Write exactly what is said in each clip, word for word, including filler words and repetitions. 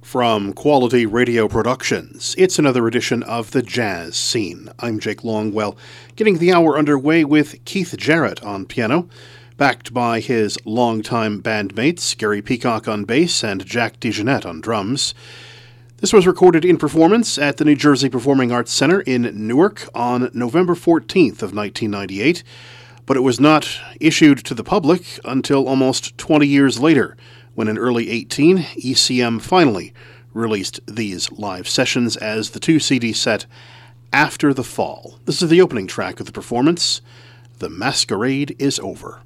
From Quality Radio Productions, it's another edition of The Jazz Scene. I'm Jake Longwell, getting the hour underway with Keith Jarrett on piano, backed by his longtime bandmates Gary Peacock on bass and Jack DeJohnette on drums. This was recorded in performance at the New Jersey Performing Arts Center in Newark on November fourteenth of nineteen ninety-eight, but it was not issued to the public until almost twenty years later, when in early eighteen, E C M finally released these live sessions as the two C D set After the Fall. This is the opening track of the performance, The Masquerade is Over.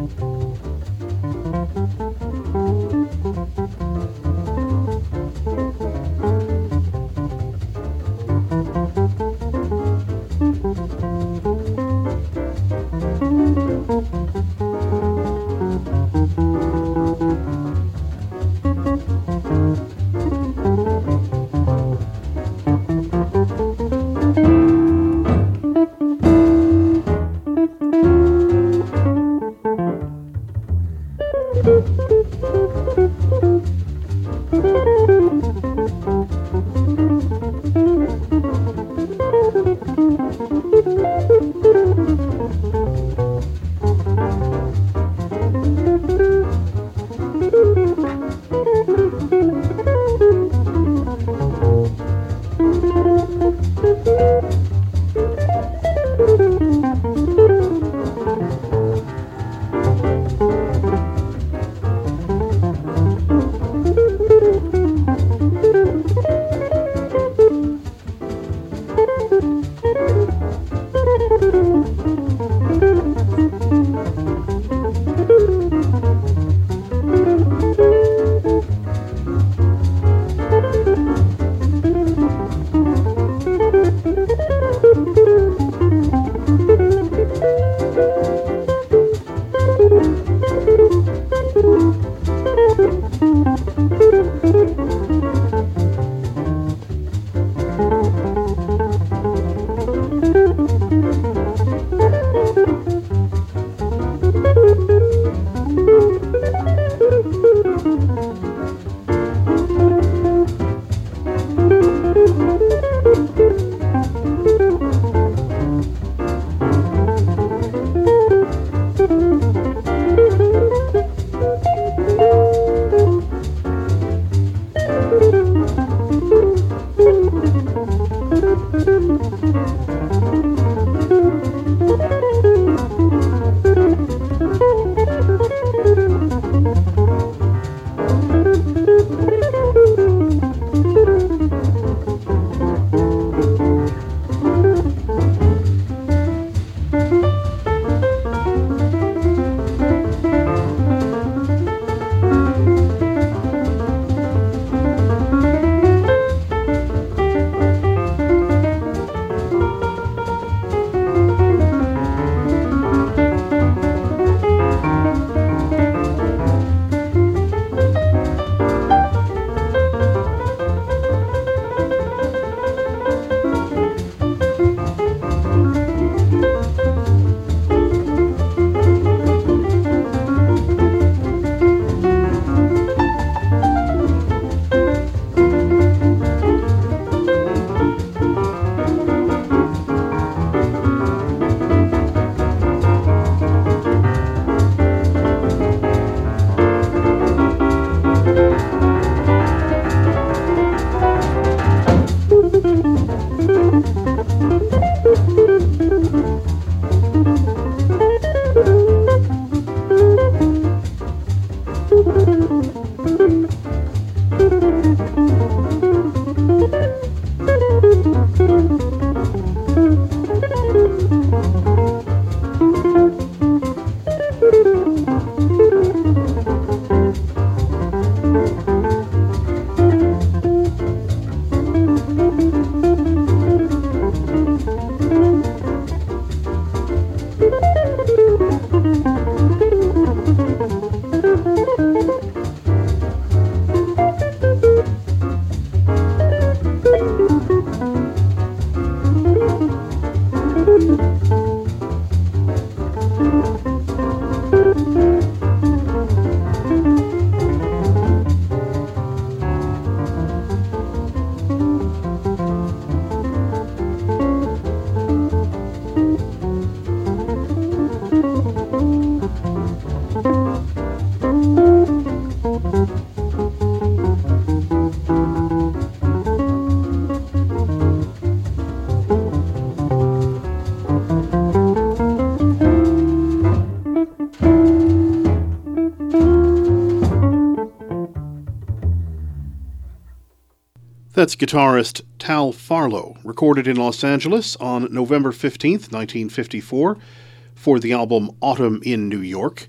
That's guitarist Tal Farlow, recorded in Los Angeles on November fifteenth, nineteen fifty-four, for the album Autumn in New York.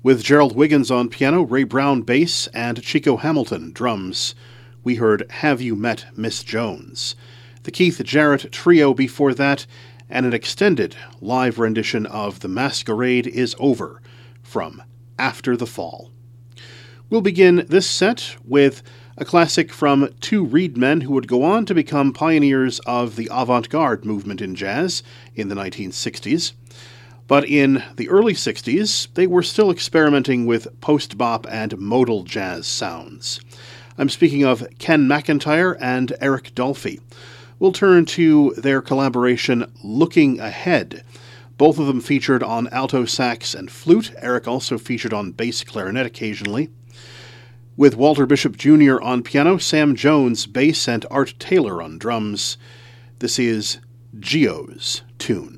With Gerald Wiggins on piano, Ray Brown bass, and Chico Hamilton drums, we heard Have You Met Miss Jones? The Keith Jarrett Trio before that, and an extended live rendition of The Masquerade Is Over from After the Fall. We'll begin this set with a classic from two reed men who would go on to become pioneers of the avant-garde movement in jazz in the nineteen sixties. But in the early sixties, they were still experimenting with post-bop and modal jazz sounds. I'm speaking of Ken McIntyre and Eric Dolphy. We'll turn to their collaboration Looking Ahead. Both of them featured on alto sax and flute. Eric also featured on bass clarinet occasionally. With Walter Bishop Junior on piano, Sam Jones bass, and Art Taylor on drums. This is Gio's tune.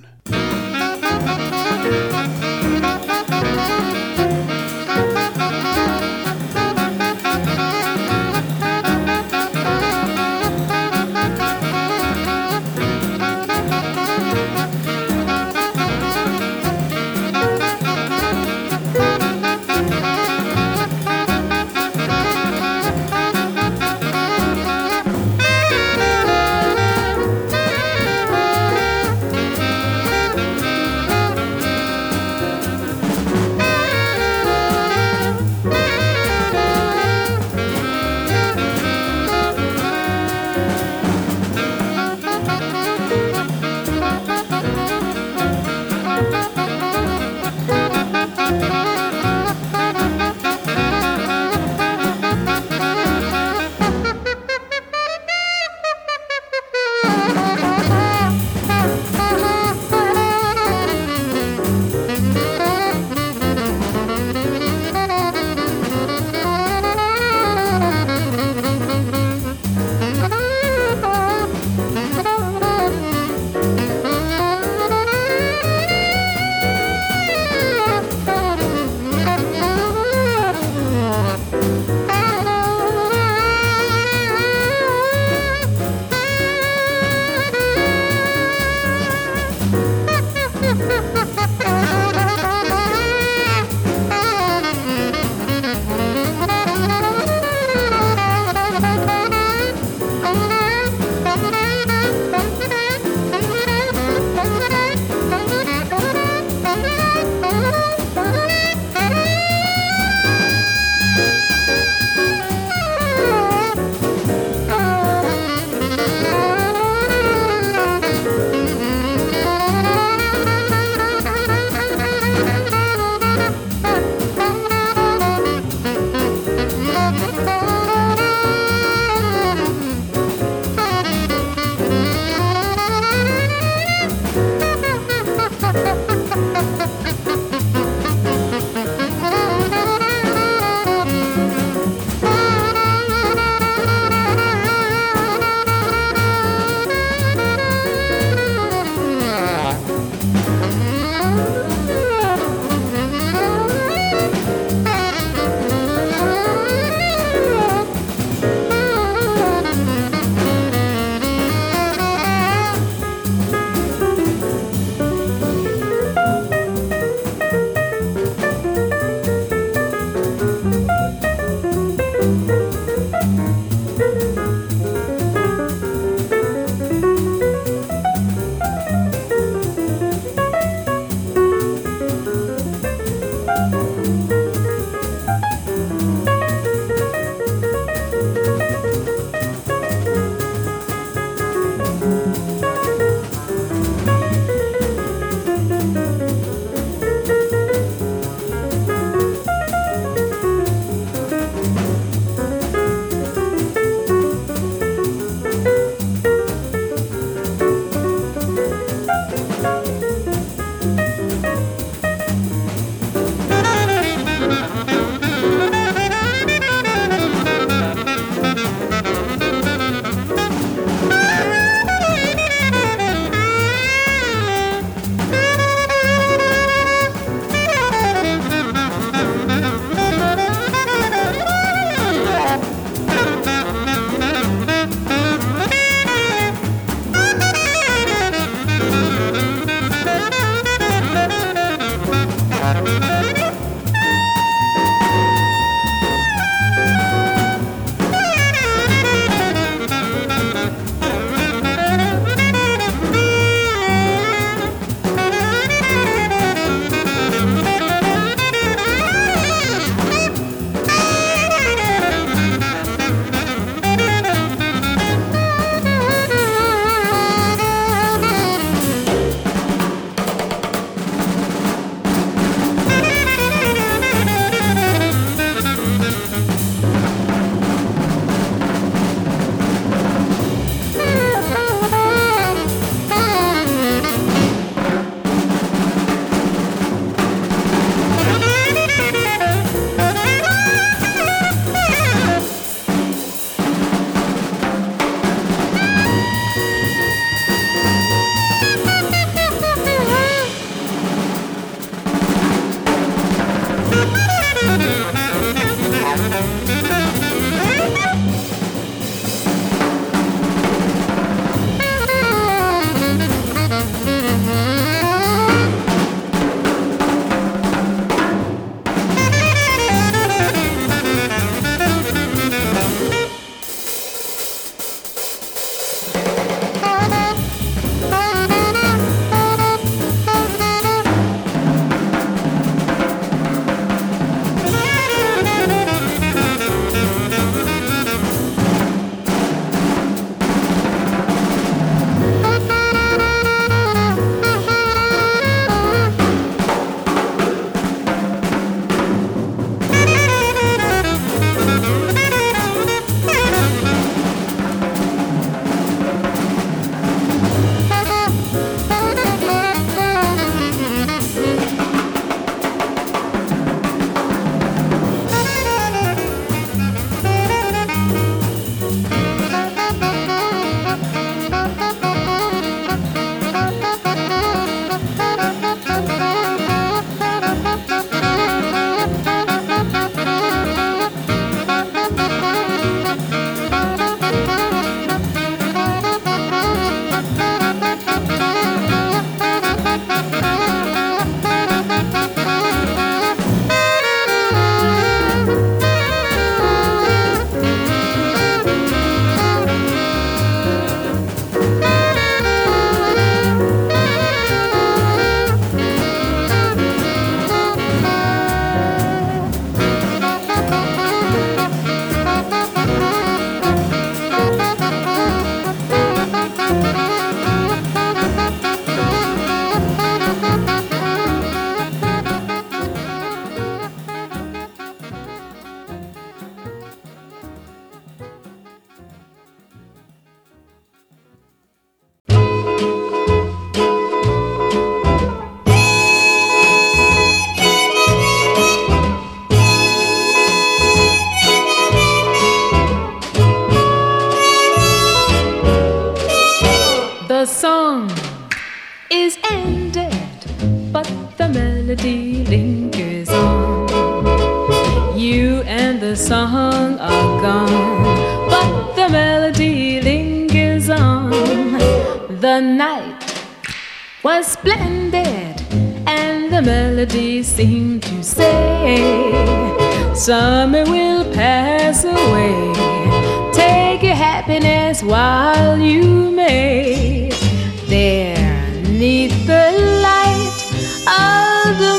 ended, but the melody lingers on. You and the song are gone, but the melody lingers on. The night was splendid, and the melody seemed to say, summer will pass away, take your happiness while you may. There, 'neath the light of the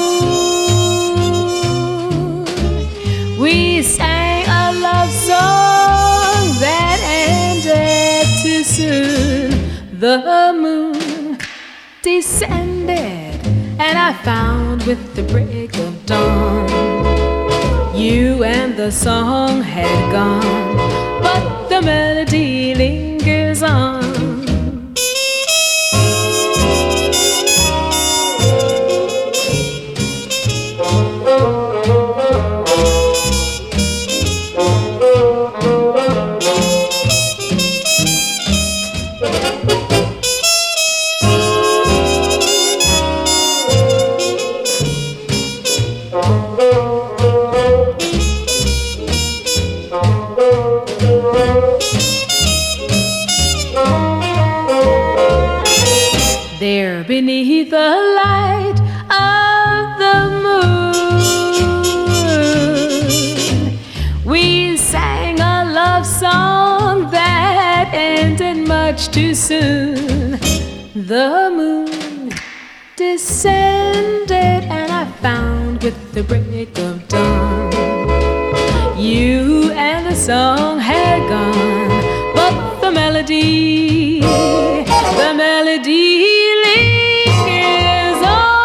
moon, we sang a love song that ended too soon. The moon descended, and I found with the break of dawn, you and the song had gone, but the melody lingers on. There beneath the light of the moon, we sang a love song that ended much too soon. The moon descended, and I found with the break of dawn, you and the song had gone, but the melody, the melody lingers on.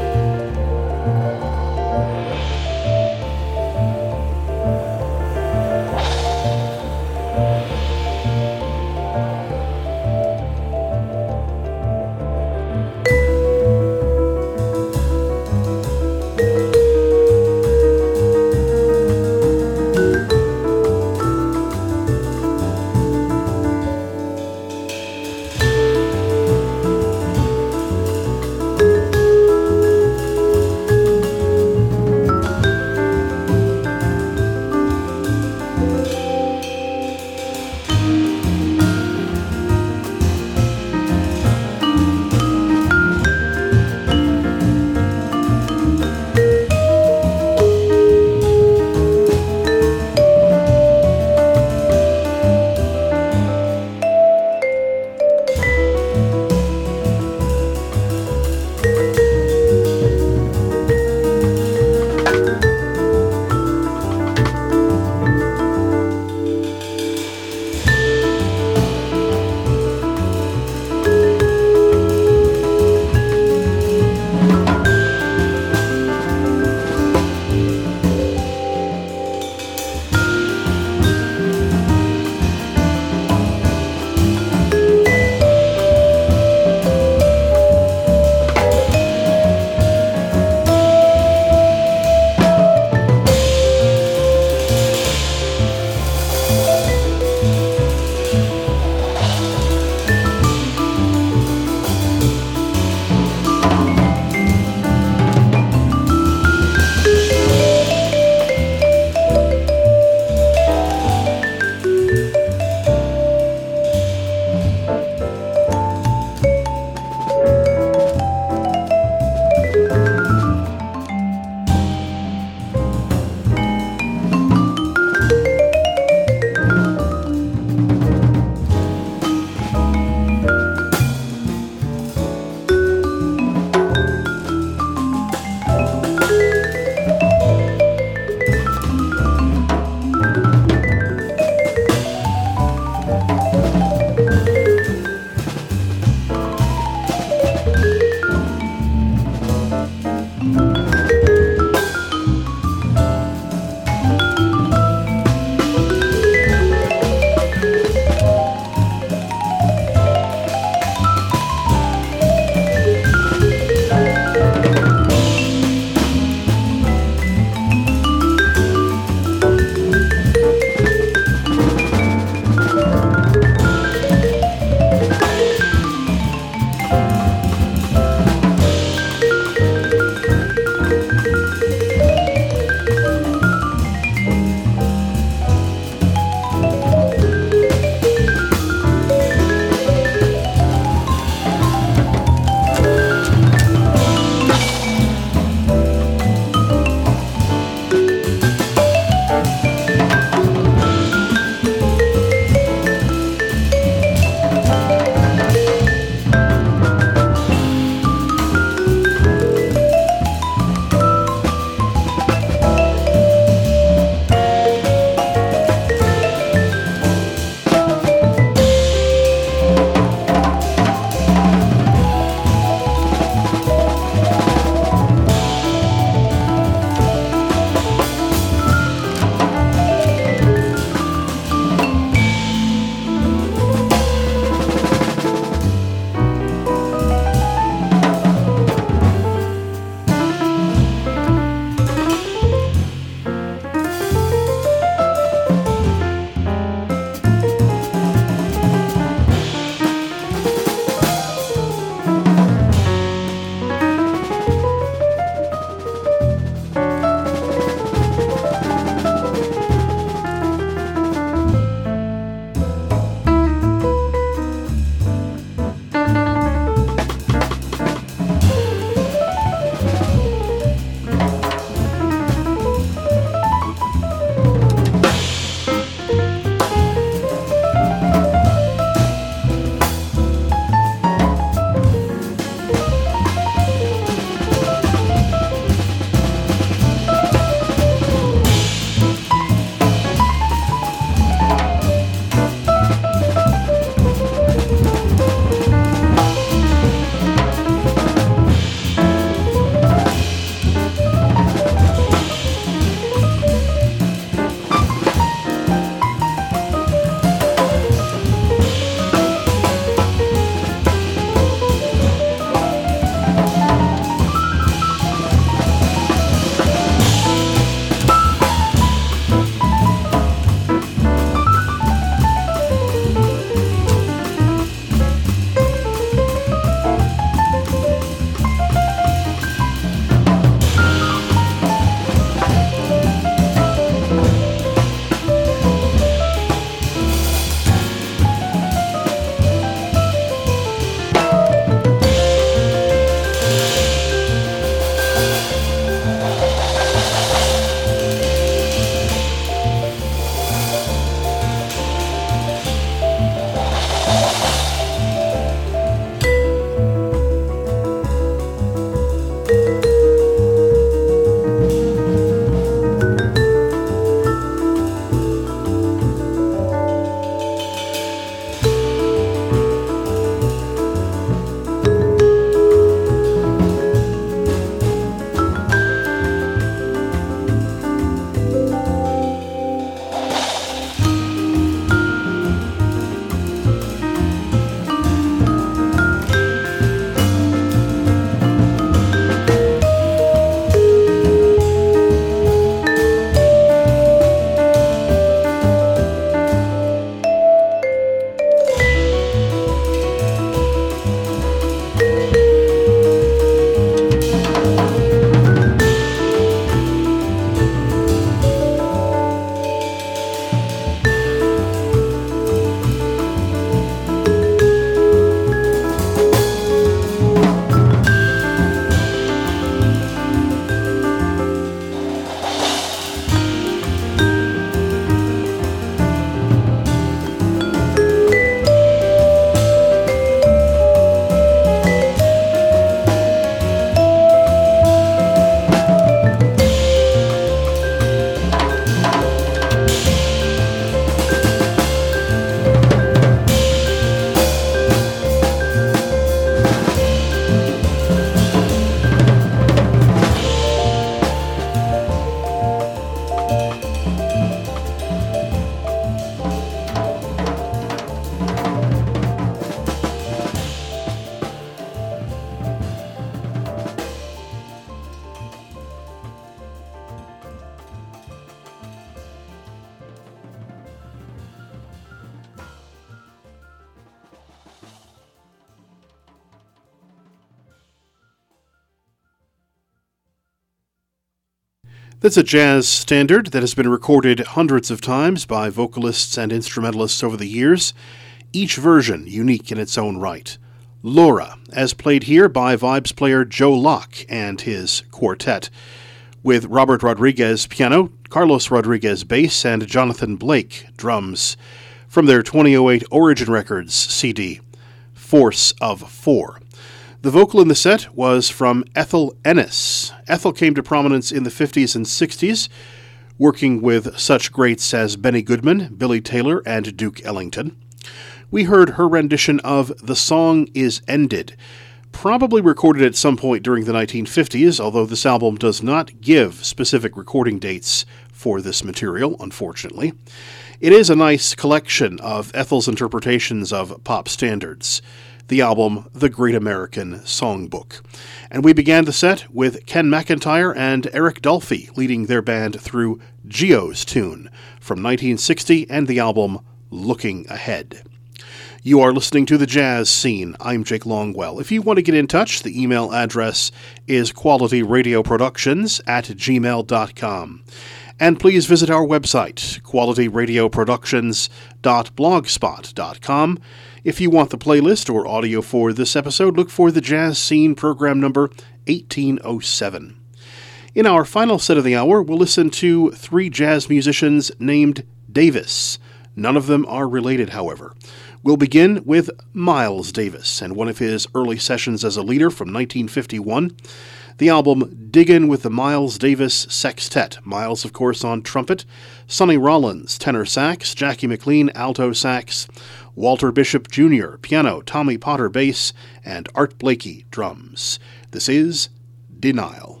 That's a jazz standard that has been recorded hundreds of times by vocalists and instrumentalists over the years, each version unique in its own right. Laura, as played here by Vibes player Joe Locke and his quartet, with Robert Rodriguez piano, Carlos Rodriguez bass, and Jonathan Blake drums, from their twenty oh eight Origin Records C D, Force of Four. The vocal in the set was from Ethel Ennis. Ethel came to prominence in the fifties and sixties, working with such greats as Benny Goodman, Billy Taylor, and Duke Ellington. We heard her rendition of The Song Is Ended, probably recorded at some point during the nineteen fifties, although this album does not give specific recording dates for this material, unfortunately. It is a nice collection of Ethel's interpretations of pop standards. The album, The Great American Songbook. And we began the set with Ken McIntyre and Eric Dolphy leading their band through Geo's Tune from nineteen sixty and the album Looking Ahead. You are listening to The Jazz Scene. I'm Jake Longwell. If you want to get in touch, the email address is qualityradioproductions at gmail dot com. And please visit our website, quality radio productions dot blogspot dot com. If you want the playlist or audio for this episode, look for The Jazz Scene program number eighteen oh seven. In our final set of the hour, we'll listen to three jazz musicians named Davis. None of them are related, however. We'll begin with Miles Davis and one of his early sessions as a leader from nineteen fifty-one. The album Diggin' with the Miles Davis Sextet. Miles, of course, on trumpet, Sonny Rollins, tenor sax, Jackie McLean, alto sax, Walter Bishop Junior, piano, Tommy Potter, bass, and Art Blakey, drums. This is Denial.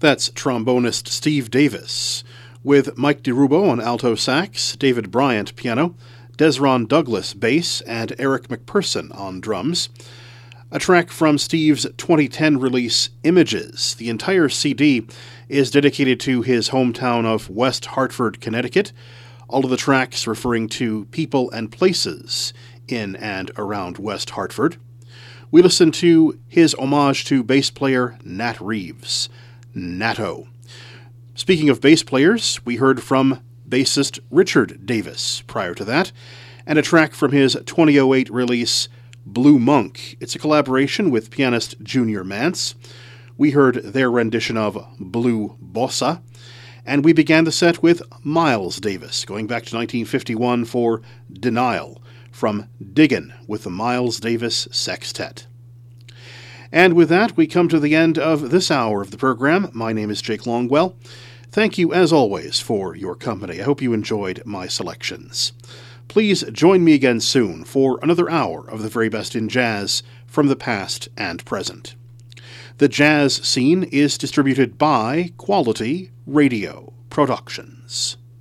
That's trombonist Steve Davis, with Mike DeRubo on alto sax, David Bryant piano, Desron Douglas bass, and Eric McPherson on drums. A track from Steve's twenty ten release, Images. The entire C D is dedicated to his hometown of West Hartford, Connecticut, all of the tracks referring to people and places in and around West Hartford. We listen to his homage to bass player Nat Reeves, Natto. Speaking of bass players, we heard from bassist Richard Davis prior to that, and a track from his twenty oh eight release, Blue Monk. It's a collaboration with pianist Junior Mance. We heard their rendition of Blue Bossa, and we began the set with Miles Davis, going back to nineteen fifty-one for Denial, from Diggin' with the Miles Davis Sextet. And with that, we come to the end of this hour of the program. My name is Jake Longwell. Thank you, as always, for your company. I hope you enjoyed my selections. Please join me again soon for another hour of the very best in jazz from the past and present. The Jazz Scene is distributed by Quality Radio Productions.